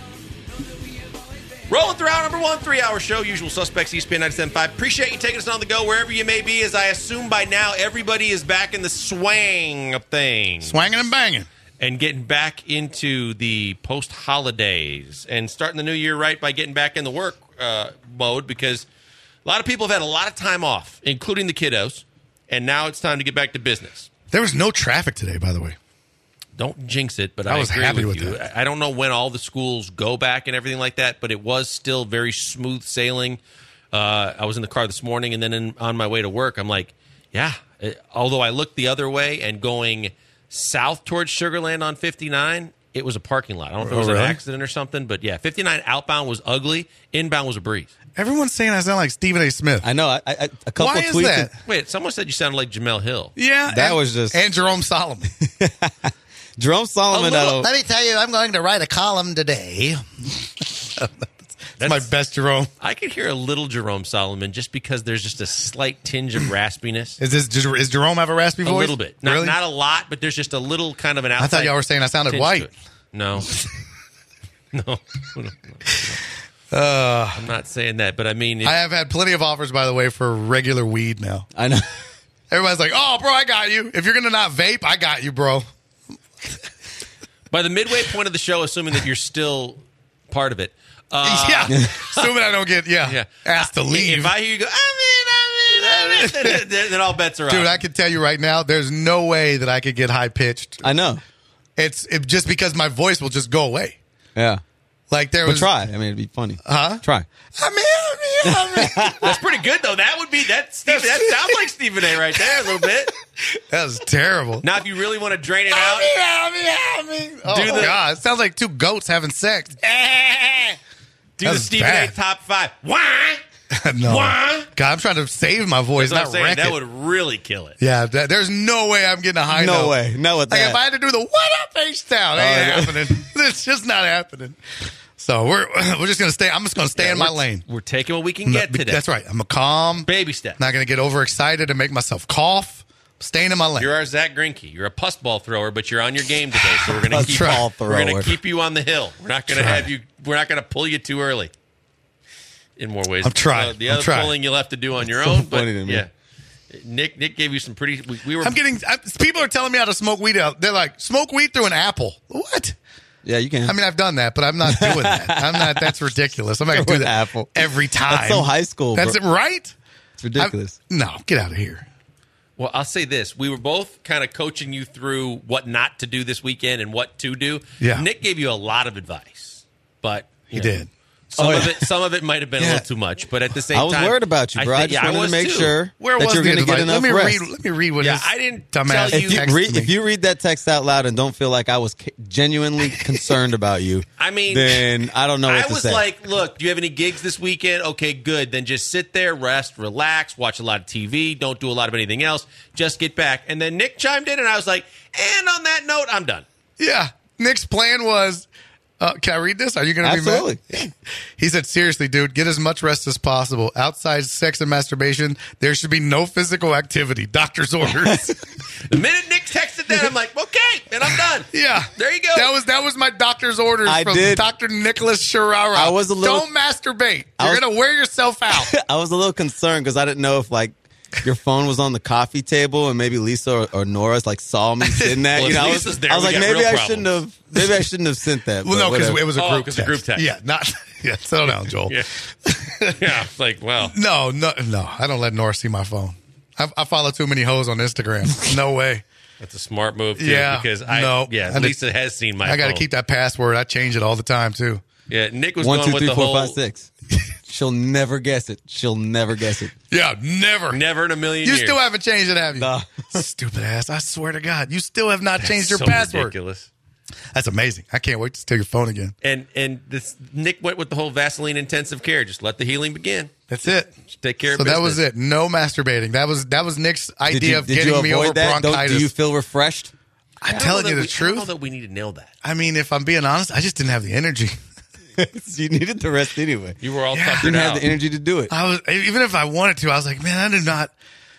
[SPEAKER 5] Rolling through our number one three-hour show, Usual Suspects, E S P N ninety-seven point five. Appreciate you taking us on the go wherever you may be, as I assume by now everybody is back in the swang of things.
[SPEAKER 6] Swanging and banging.
[SPEAKER 5] And getting back into the post-holidays and starting the new year right by getting back in the work uh, mode, because a lot of people have had a lot of time off, including the kiddos. and now it's time to get back to business.
[SPEAKER 6] There was no traffic today, by the way.
[SPEAKER 5] Don't jinx it, but
[SPEAKER 6] I
[SPEAKER 5] I,
[SPEAKER 6] was
[SPEAKER 5] agree
[SPEAKER 6] happy
[SPEAKER 5] with,
[SPEAKER 6] with
[SPEAKER 5] you.
[SPEAKER 6] that.
[SPEAKER 5] I don't know when all the schools go back and everything like that, but it was still very smooth sailing. Uh, I was in the car this morning, and then in, on my way to work, I'm like, yeah. It, although I looked the other way and going south towards Sugar Land on fifty-nine, it was a parking lot. I don't know if it was
[SPEAKER 6] Oh, really?
[SPEAKER 5] an accident or something, but yeah, fifty-nine outbound was ugly. Inbound was a breeze.
[SPEAKER 6] Everyone's saying I sound like Stephen A. Smith.
[SPEAKER 7] I know. I, I, a couple
[SPEAKER 6] Why
[SPEAKER 7] tweets.
[SPEAKER 6] is that?
[SPEAKER 5] Wait, someone said you sounded like Jamel Hill.
[SPEAKER 6] Yeah,
[SPEAKER 7] That
[SPEAKER 6] and-
[SPEAKER 7] was just-
[SPEAKER 6] and Jerome Solomon.
[SPEAKER 7] Jerome Solomon.
[SPEAKER 5] A little-
[SPEAKER 7] uh,
[SPEAKER 6] Let me tell you, I'm going to write a column today. That's my best Jerome.
[SPEAKER 5] I could hear a little Jerome Solomon just because there's just a slight tinge of raspiness.
[SPEAKER 6] Is this is Jerome have a raspy
[SPEAKER 5] A
[SPEAKER 6] voice?
[SPEAKER 5] little bit. Not,
[SPEAKER 6] really?
[SPEAKER 5] not a lot, but there's just a little kind of an outside.
[SPEAKER 6] I thought y'all were saying I sounded
[SPEAKER 5] tinge
[SPEAKER 6] white.
[SPEAKER 5] to it. No. no. no, no, no. Uh, I'm not saying that, but I mean, it,
[SPEAKER 6] I have had plenty of offers, by the way, for regular weed now.
[SPEAKER 7] I know.
[SPEAKER 6] Everybody's like, "Oh, bro, I got you. If you're gonna not vape, I got you, bro."
[SPEAKER 5] by the midway point of the show, assuming that you're still part of it. Uh,
[SPEAKER 6] yeah, assuming I don't get yeah,
[SPEAKER 5] yeah.
[SPEAKER 6] asked to leave.
[SPEAKER 5] If I hear you go, I'm in, I'm in, I'm in, then, then, then all bets are off.
[SPEAKER 6] Dude, I can tell you right now, there's no way that I could get high pitched.
[SPEAKER 7] I know.
[SPEAKER 6] It's it, just because my voice will just go away.
[SPEAKER 7] Yeah.
[SPEAKER 6] Like there
[SPEAKER 7] But
[SPEAKER 6] was.
[SPEAKER 7] try. I mean, it'd be funny.
[SPEAKER 6] Huh?
[SPEAKER 7] Try.
[SPEAKER 6] I'm in, I'm in, I'm in.
[SPEAKER 5] That's pretty good, though. That would be that. Stephen, that sounds like Stephen A. right there a little bit.
[SPEAKER 6] That was terrible.
[SPEAKER 5] Now, if you really want to drain it out,
[SPEAKER 6] I'm in, I'm in, I'm in. Oh,
[SPEAKER 5] Do the-
[SPEAKER 6] God. It sounds like two goats having sex.
[SPEAKER 5] do
[SPEAKER 6] That
[SPEAKER 5] the
[SPEAKER 6] was
[SPEAKER 5] Stephen
[SPEAKER 6] bad.
[SPEAKER 5] A. top five. Why?
[SPEAKER 6] no.
[SPEAKER 5] Why?
[SPEAKER 6] God, I'm trying to save my voice,
[SPEAKER 5] That's
[SPEAKER 6] not
[SPEAKER 5] what I'm saying.
[SPEAKER 6] wreck
[SPEAKER 5] That
[SPEAKER 6] it.
[SPEAKER 5] would really kill it.
[SPEAKER 6] Yeah, that, there's no way I'm getting a high
[SPEAKER 7] No
[SPEAKER 6] note.
[SPEAKER 7] way. Not with
[SPEAKER 6] Like
[SPEAKER 7] that.
[SPEAKER 6] if I had to do the what up H-Town, it ain't
[SPEAKER 7] Oh, yeah.
[SPEAKER 6] happening. It's just not happening. So we're we're just gonna stay. I'm just gonna stay
[SPEAKER 5] Yeah,
[SPEAKER 6] in my
[SPEAKER 5] we're-
[SPEAKER 6] lane.
[SPEAKER 5] We're taking what we can get today.
[SPEAKER 6] That's right. I'm a calm,
[SPEAKER 5] Baby step.
[SPEAKER 6] not gonna get overexcited and make myself cough. Staying in my lane.
[SPEAKER 5] You're our Zach Greinke. You're a puss ball thrower, but you're on your game today. So we're gonna
[SPEAKER 7] Puss
[SPEAKER 5] keep
[SPEAKER 7] ball
[SPEAKER 5] we're gonna
[SPEAKER 7] thrower.
[SPEAKER 5] keep you on the hill. We're not gonna
[SPEAKER 6] Try.
[SPEAKER 5] have you. We're not gonna pull you too early. In more ways,
[SPEAKER 6] I'm trying.
[SPEAKER 5] Uh, the
[SPEAKER 6] I'm
[SPEAKER 5] other
[SPEAKER 6] trying.
[SPEAKER 5] pulling you'll have to do on your
[SPEAKER 7] So
[SPEAKER 5] own. But
[SPEAKER 7] funny to me.
[SPEAKER 5] yeah, Nick Nick gave you some pretty. We, we were.
[SPEAKER 6] I'm getting. I, people are telling me how to smoke weed out. They're like, smoke weed through an apple. What?
[SPEAKER 7] Yeah, you can.
[SPEAKER 6] I mean, I've done that, but I'm not doing that. I'm not. That's ridiculous. I'm not gonna
[SPEAKER 7] Through
[SPEAKER 6] do
[SPEAKER 7] an
[SPEAKER 6] that
[SPEAKER 7] apple.
[SPEAKER 6] every time.
[SPEAKER 7] That's so high school,
[SPEAKER 6] That's it,
[SPEAKER 7] bro.
[SPEAKER 6] right?
[SPEAKER 7] It's ridiculous.
[SPEAKER 6] I'm- no, get out of here.
[SPEAKER 5] Well, I'll say this: we were both kind of coaching you through what not to do this weekend and what to do.
[SPEAKER 6] Yeah.
[SPEAKER 5] Nick gave you a lot of advice, but
[SPEAKER 6] He
[SPEAKER 5] you know,
[SPEAKER 6] did.
[SPEAKER 5] Some
[SPEAKER 7] Oh,
[SPEAKER 5] of
[SPEAKER 7] yeah.
[SPEAKER 5] it, some of it might have been a
[SPEAKER 6] Yeah.
[SPEAKER 5] little too much, but at the same
[SPEAKER 7] I was
[SPEAKER 5] time,
[SPEAKER 7] worried about you, bro. I,
[SPEAKER 5] think-
[SPEAKER 7] just
[SPEAKER 5] yeah,
[SPEAKER 7] wanted
[SPEAKER 5] was
[SPEAKER 7] to make
[SPEAKER 5] too.
[SPEAKER 7] sure
[SPEAKER 6] Where
[SPEAKER 7] that
[SPEAKER 6] was
[SPEAKER 7] you're
[SPEAKER 6] the
[SPEAKER 7] going to
[SPEAKER 6] advice?
[SPEAKER 7] get enough
[SPEAKER 6] let me
[SPEAKER 7] rest.
[SPEAKER 6] read. Let me read what
[SPEAKER 5] Yeah,
[SPEAKER 6] his
[SPEAKER 5] I didn't
[SPEAKER 6] dumbass
[SPEAKER 5] tell you-
[SPEAKER 7] If you,
[SPEAKER 6] texted
[SPEAKER 7] read,
[SPEAKER 6] me.
[SPEAKER 7] if you read that text out loud and don't feel like I was ca- genuinely concerned about you,
[SPEAKER 5] I mean,
[SPEAKER 7] then I don't know what
[SPEAKER 5] I
[SPEAKER 7] to
[SPEAKER 5] was
[SPEAKER 7] say.
[SPEAKER 5] like, look, do you have any gigs this weekend? Okay, good. Then just sit there, rest, relax, watch a lot of T V. Don't do a lot of anything else. Just get back. And then Nick chimed in, and I was like, and on that note, I'm done.
[SPEAKER 6] Yeah. Nick's plan was, uh, can I read this? Are you going to be
[SPEAKER 7] Absolutely.
[SPEAKER 6] mad? He said, seriously, dude, get as much rest as possible. Outside sex and masturbation, there should be no physical activity. Doctor's orders.
[SPEAKER 5] The minute Nick texted that, I'm like, okay, and I'm done.
[SPEAKER 6] Yeah.
[SPEAKER 5] There you go.
[SPEAKER 6] That was that was my doctor's orders
[SPEAKER 7] I
[SPEAKER 6] from
[SPEAKER 7] did-
[SPEAKER 6] Doctor Nicholas Sharara.
[SPEAKER 7] I was a little-
[SPEAKER 6] Don't masturbate.
[SPEAKER 7] I
[SPEAKER 6] You're
[SPEAKER 7] was-
[SPEAKER 6] going to wear yourself out.
[SPEAKER 7] I was a little concerned because I didn't know if like your phone was on the coffee table and maybe Lisa or, or Nora's like saw me sitting there.
[SPEAKER 5] Well,
[SPEAKER 7] you
[SPEAKER 5] if
[SPEAKER 7] know, I
[SPEAKER 5] Lisa's
[SPEAKER 7] was,
[SPEAKER 5] there,
[SPEAKER 7] I was
[SPEAKER 5] we
[SPEAKER 7] like,
[SPEAKER 5] got
[SPEAKER 7] maybe
[SPEAKER 5] real
[SPEAKER 7] I shouldn't
[SPEAKER 5] problems.
[SPEAKER 7] have. Maybe I shouldn't have sent that.
[SPEAKER 6] Well,
[SPEAKER 7] but
[SPEAKER 6] no, because
[SPEAKER 7] whatever.
[SPEAKER 6] it was a
[SPEAKER 5] Oh,
[SPEAKER 6] group
[SPEAKER 5] 'cause
[SPEAKER 6] text.
[SPEAKER 5] a group text.
[SPEAKER 6] Yeah, not yeah. Settle down, Joel.
[SPEAKER 5] Yeah. yeah. it's Like, well,
[SPEAKER 6] No, no, no. I don't let Nora see my phone. I, I follow too many hoes on Instagram. No way.
[SPEAKER 5] that's a smart move, too.
[SPEAKER 6] Yeah,
[SPEAKER 5] Because I,
[SPEAKER 6] no.
[SPEAKER 5] yeah,
[SPEAKER 6] I did-
[SPEAKER 5] Lisa has seen my
[SPEAKER 6] I got to
[SPEAKER 5] phone.
[SPEAKER 6] keep that password. I change it all the time too.
[SPEAKER 5] Yeah, Nick was
[SPEAKER 7] One,
[SPEAKER 5] going
[SPEAKER 7] two,
[SPEAKER 5] with
[SPEAKER 7] three,
[SPEAKER 5] the
[SPEAKER 7] four,
[SPEAKER 5] whole
[SPEAKER 7] five, six. She'll never guess it. She'll never guess it.
[SPEAKER 6] Yeah, never.
[SPEAKER 5] never in a million
[SPEAKER 6] You
[SPEAKER 5] years.
[SPEAKER 6] still haven't changed it, have you?
[SPEAKER 7] Nah.
[SPEAKER 6] Stupid ass. I swear to God, you still have not changed your
[SPEAKER 5] so
[SPEAKER 6] password.
[SPEAKER 5] ridiculous.
[SPEAKER 6] That's amazing. I can't wait to steal your phone again.
[SPEAKER 5] And and this Nick went with the whole Vaseline intensive care. Just let the healing begin.
[SPEAKER 6] That's it.
[SPEAKER 5] Just take care
[SPEAKER 6] So
[SPEAKER 5] of
[SPEAKER 6] that
[SPEAKER 5] business.
[SPEAKER 6] was it. No masturbating. That was that was Nick's idea
[SPEAKER 7] Did you,
[SPEAKER 6] of
[SPEAKER 7] did
[SPEAKER 6] getting
[SPEAKER 7] you
[SPEAKER 6] me
[SPEAKER 7] avoid
[SPEAKER 6] over
[SPEAKER 7] that? Don't,
[SPEAKER 6] bronchitis.
[SPEAKER 7] do you feel refreshed?
[SPEAKER 5] I
[SPEAKER 6] I'm
[SPEAKER 5] don't
[SPEAKER 6] telling
[SPEAKER 5] know
[SPEAKER 6] you
[SPEAKER 5] that
[SPEAKER 6] the
[SPEAKER 5] we, I don't know
[SPEAKER 6] truth.
[SPEAKER 5] that we need to nail that.
[SPEAKER 6] I mean, if I'm being honest, I just didn't have the energy.
[SPEAKER 7] You needed the rest anyway.
[SPEAKER 5] You were all
[SPEAKER 6] Yeah.
[SPEAKER 5] tuckered
[SPEAKER 7] Didn't
[SPEAKER 5] out.
[SPEAKER 7] have the energy to do it.
[SPEAKER 6] I was even if I wanted to, I was like, man, I did not.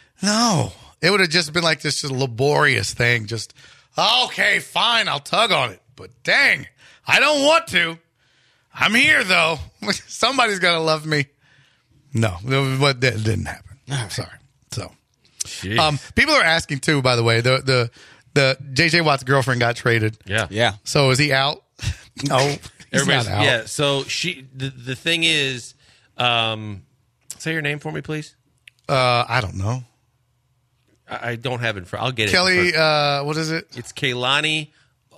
[SPEAKER 6] No, it would have just been like this just laborious thing. Just okay, fine, I'll tug on it. But dang, I don't want to. I'm here though. Somebody's got to love me. No, but that didn't happen. I'm sorry. So,
[SPEAKER 5] Jeez.
[SPEAKER 6] um, people are asking too. By the way, the the the J J Watt's girlfriend got traded.
[SPEAKER 5] yeah.
[SPEAKER 7] Yeah.
[SPEAKER 6] So is he out? No, he's
[SPEAKER 5] Everybody's,
[SPEAKER 6] not out.
[SPEAKER 5] yeah. So she the, the thing is, um, say your name for me, please.
[SPEAKER 6] Uh, I don't know.
[SPEAKER 5] I, I don't have it. For, I'll get
[SPEAKER 6] Kelly,
[SPEAKER 5] it. Kelly,
[SPEAKER 6] uh, what is it?
[SPEAKER 5] it's Kehlani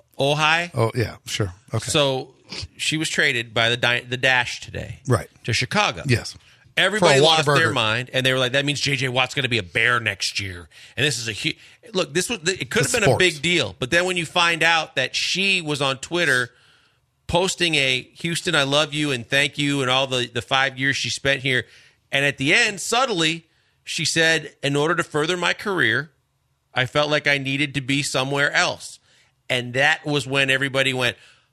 [SPEAKER 5] Ohai.
[SPEAKER 6] Oh, yeah, sure. Okay.
[SPEAKER 5] So she was traded by the di- the Dash today,
[SPEAKER 6] Right.
[SPEAKER 5] to Chicago.
[SPEAKER 6] Yes.
[SPEAKER 5] Everybody
[SPEAKER 6] For a
[SPEAKER 5] lost
[SPEAKER 6] Whataburger.
[SPEAKER 5] their mind, and they were like, "That means J J Watt's going to be a Bear next year." And this is a huge look. This was it could have
[SPEAKER 6] It's
[SPEAKER 5] been
[SPEAKER 6] sports.
[SPEAKER 5] a big deal, but then when you find out that she was on Twitter posting a Houston, I love you and thank you, and all the the five years she spent here, and at the end, subtly, she said, "In order to further my career, I felt like I needed to be somewhere else," and that was when everybody went,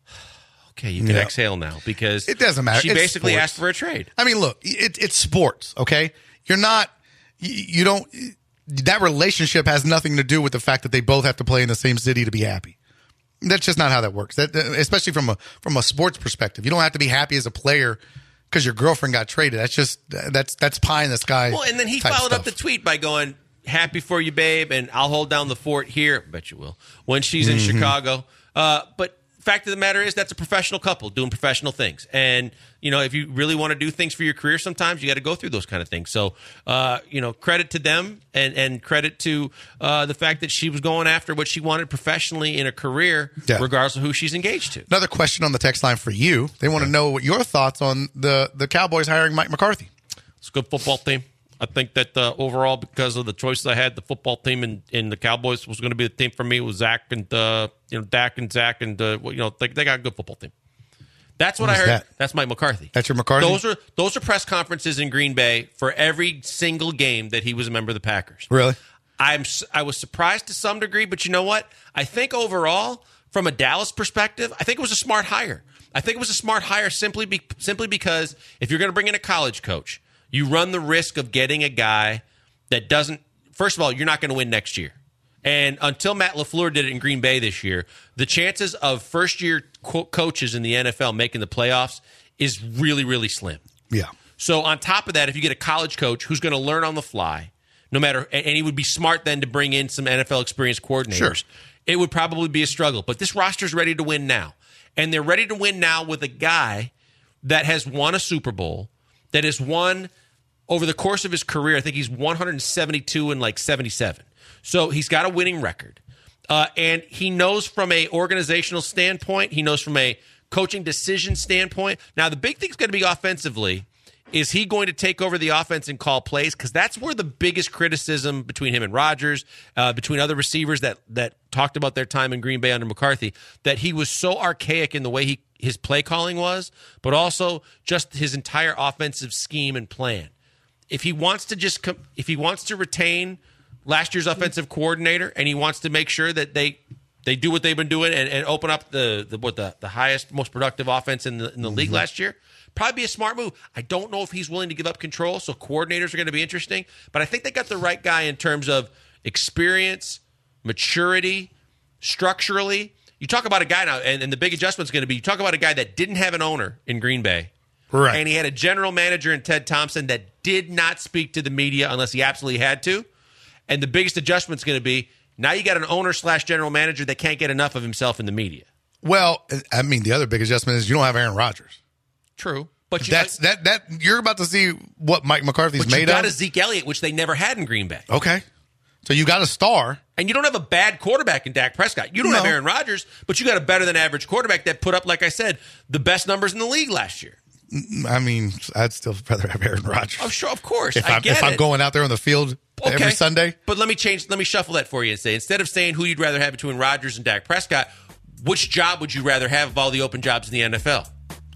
[SPEAKER 5] okay, you can
[SPEAKER 6] Yeah.
[SPEAKER 5] exhale now, because
[SPEAKER 6] It doesn't matter.
[SPEAKER 5] She
[SPEAKER 6] It's
[SPEAKER 5] basically
[SPEAKER 6] sports.
[SPEAKER 5] asked for a trade.
[SPEAKER 6] I mean, look, it, it's sports, okay? You're not, you, you don't, that relationship has nothing to do with the fact that they both have to play in the same city to be happy. That's just not how that works. That, especially from a from a sports perspective, you don't have to be happy as a player because your girlfriend got traded. That's just that's that's pie in the sky.
[SPEAKER 5] Well, and then he
[SPEAKER 6] type
[SPEAKER 5] followed up
[SPEAKER 6] stuff.
[SPEAKER 5] the tweet by going, "Happy for you, babe, and I'll hold down the fort here." I bet you will when she's in
[SPEAKER 6] Mm-hmm.
[SPEAKER 5] Chicago. Uh, but fact of the matter is, that's a professional couple doing professional things, and you know, if you really want to do things for your career, sometimes you got to go through those kind of things. So, uh, you know, credit to them, and and credit to uh, the fact that she was going after what she wanted professionally in a career,
[SPEAKER 6] Yeah.
[SPEAKER 5] regardless of who she's engaged to.
[SPEAKER 6] Another question on the text line for you. They want to know what your thoughts on the the Cowboys hiring Mike McCarthy.
[SPEAKER 5] It's a good football team. I think that uh, overall, because of the choices I had, the football team and, and the Cowboys was going to be the team for me. It was Zach and uh, you know Dak and Zach and uh, you know they, they got a good football team. That's what
[SPEAKER 6] Who's
[SPEAKER 5] I heard.
[SPEAKER 6] that?
[SPEAKER 5] That's Mike McCarthy.
[SPEAKER 6] That's your McCarthy?
[SPEAKER 5] Those are those are press conferences in Green Bay for every single game that he was a member of the Packers.
[SPEAKER 6] Really?
[SPEAKER 5] I'm s- I was surprised to some degree, but you know what? I think overall, from a Dallas perspective, I think it was a smart hire. I think it was a smart hire simply be, simply because if you're going to bring in a college coach, you run the risk of getting a guy that doesn't. First of all, you're not going to win next year. And until Matt LaFleur did it in Green Bay this year, the chances of first-year co- coaches in the N F L making the playoffs is really, really slim.
[SPEAKER 6] Yeah.
[SPEAKER 5] So on top of that, if you get a college coach who's going to learn on the fly, no matter, and he would be smart then to bring in some N F L experienced coordinators,
[SPEAKER 6] Sure.
[SPEAKER 5] it would probably be a struggle. But this roster's ready to win now. And they're ready to win now with a guy that has won a Super Bowl, that has won over the course of his career. I think he's one hundred seventy-two and like seventy-seven. So he's got a winning record. Uh, and he knows from a organizational standpoint, he knows from a coaching decision standpoint. Now, the big thing's going to be offensively. Is he going to take over the offense and call plays? Because that's where the biggest criticism between him and Rodgers, uh, between other receivers that that talked about their time in Green Bay under McCarthy, that he was so archaic in the way he his play calling was, but also just his entire offensive scheme and plan. If he wants to just com- if he wants to retain last year's offensive coordinator and he wants to make sure that they they do what they've been doing and, and open up the the what the, the highest, most productive offense in the in the league last year, probably be a smart move. I don't know if he's willing to give up control, so coordinators are going to be interesting. But I think they got the right guy in terms of experience, maturity, structurally. You talk about a guy now, and, and the big adjustment is going to be, you talk about a guy that didn't have an owner in Green Bay.
[SPEAKER 6] Right.
[SPEAKER 5] And he had a general manager in Ted Thompson that did not speak to the media unless he absolutely had to. And the biggest adjustment is going to be, now you got an owner slash general manager that can't get enough of himself in the media.
[SPEAKER 6] Well, I mean, the other big adjustment is you don't have Aaron Rodgers.
[SPEAKER 5] True. But you,
[SPEAKER 6] That's that that you're about to see what Mike McCarthy's
[SPEAKER 5] but you
[SPEAKER 6] made
[SPEAKER 5] got
[SPEAKER 6] of.
[SPEAKER 5] a Zeke Elliott, which they never had in Green Bay.
[SPEAKER 6] Okay. So you got a star.
[SPEAKER 5] And you don't have a bad quarterback in Dak Prescott. You don't
[SPEAKER 6] No.
[SPEAKER 5] have Aaron Rodgers, but you got a better than average quarterback that put up, like I said, the best numbers in the league last year.
[SPEAKER 6] I mean, I'd still rather have Aaron Rodgers.
[SPEAKER 5] Oh, sure, of course.
[SPEAKER 6] If
[SPEAKER 5] I
[SPEAKER 6] I'm,
[SPEAKER 5] get
[SPEAKER 6] if I'm
[SPEAKER 5] it.
[SPEAKER 6] going out there on the field every Sunday.
[SPEAKER 5] But let me change, let me shuffle that for you and say, instead of saying who you'd rather have between Rodgers and Dak Prescott, which job would you rather have of all the open jobs in the N F L?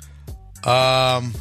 [SPEAKER 6] Um,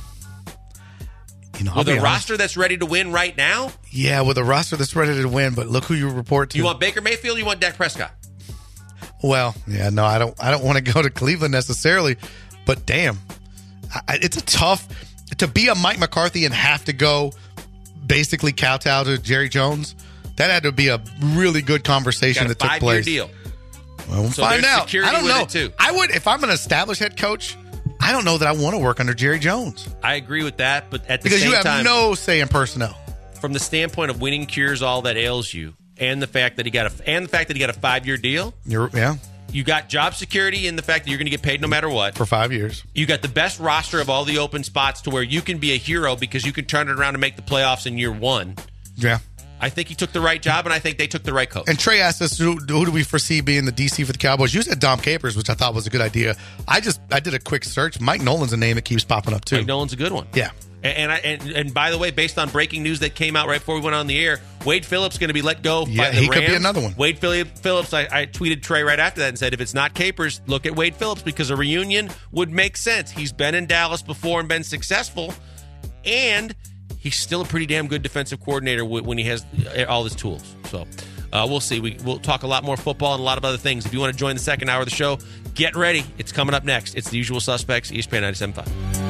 [SPEAKER 6] you know, I'll
[SPEAKER 5] With
[SPEAKER 6] be
[SPEAKER 5] a
[SPEAKER 6] honest.
[SPEAKER 5] roster that's ready to win right now?
[SPEAKER 6] Yeah, with a roster that's ready to win, but look who you report to.
[SPEAKER 5] You want Baker Mayfield or you want Dak Prescott?
[SPEAKER 6] Well, yeah, no, I don't. I don't want to go to Cleveland necessarily, but damn, I, it's a tough to be a Mike McCarthy and have to go basically kowtow to Jerry Jones. That had to be a really good conversation
[SPEAKER 5] Got a
[SPEAKER 6] that took
[SPEAKER 5] five-year
[SPEAKER 6] place.
[SPEAKER 5] deal.
[SPEAKER 6] Well, we'll
[SPEAKER 5] So
[SPEAKER 6] find
[SPEAKER 5] there's
[SPEAKER 6] out.
[SPEAKER 5] security
[SPEAKER 6] I don't
[SPEAKER 5] with
[SPEAKER 6] know.
[SPEAKER 5] it, too.
[SPEAKER 6] I would if I'm an established head coach. I don't know that I want to work under Jerry Jones
[SPEAKER 5] I agree with that, but at the
[SPEAKER 6] because
[SPEAKER 5] same
[SPEAKER 6] you have
[SPEAKER 5] time,
[SPEAKER 6] no say in personnel.
[SPEAKER 5] from the standpoint of winning cures all that ails you, and the fact that he got a and the fact that he got a five year deal,
[SPEAKER 6] You're yeah
[SPEAKER 5] you got job security in the fact that you're going to get paid no matter what.
[SPEAKER 6] for five years.
[SPEAKER 5] You got the best roster of all the open spots to where you can be a hero because you can turn it around and make the playoffs in year one.
[SPEAKER 6] Yeah,
[SPEAKER 5] I think he took the right job, and I think they took the right coach.
[SPEAKER 6] And Trey asked us, who, who do we foresee being the D C for the Cowboys? You said Dom Capers, which I thought was a good idea. I just I did a quick search. Mike Nolan's a name that keeps popping up, too.
[SPEAKER 5] Mike Nolan's a good one.
[SPEAKER 6] Yeah.
[SPEAKER 5] And and, I, and and by the way, based on breaking news that came out right before we went on the air, Wade Phillips going to be let go
[SPEAKER 6] Yeah,
[SPEAKER 5] by the
[SPEAKER 6] he
[SPEAKER 5] Rams.
[SPEAKER 6] could be another one.
[SPEAKER 5] Wade Phillips, I, I tweeted Trey right after that and said, if it's not Capers, look at Wade Phillips because a reunion would make sense. He's been in Dallas before and been successful, and he's still a pretty damn good defensive coordinator when he has all his tools. So uh, we'll see. We, we'll talk a lot more football and a lot of other things. If you want to join the second hour of the show, get ready. It's coming up next. It's The Usual Suspects, E S P N ninety-seven point five.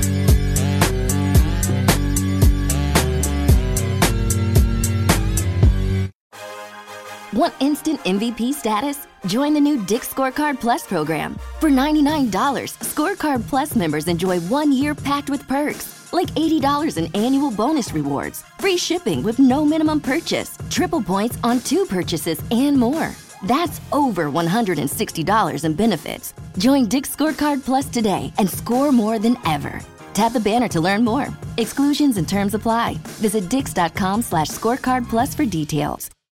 [SPEAKER 1] Want instant M V P status? Join the new Dick's Scorecard Plus program. For ninety-nine dollars, Scorecard Plus members enjoy one year packed with perks, like eighty dollars in annual bonus rewards, free shipping with no minimum purchase, triple points on two purchases, and more. That's over one hundred sixty dollars in benefits. Join Dick's Scorecard Plus today and score more than ever. Tap the banner to learn more. Exclusions and terms apply. Visit dix.com slash scorecard plus for details.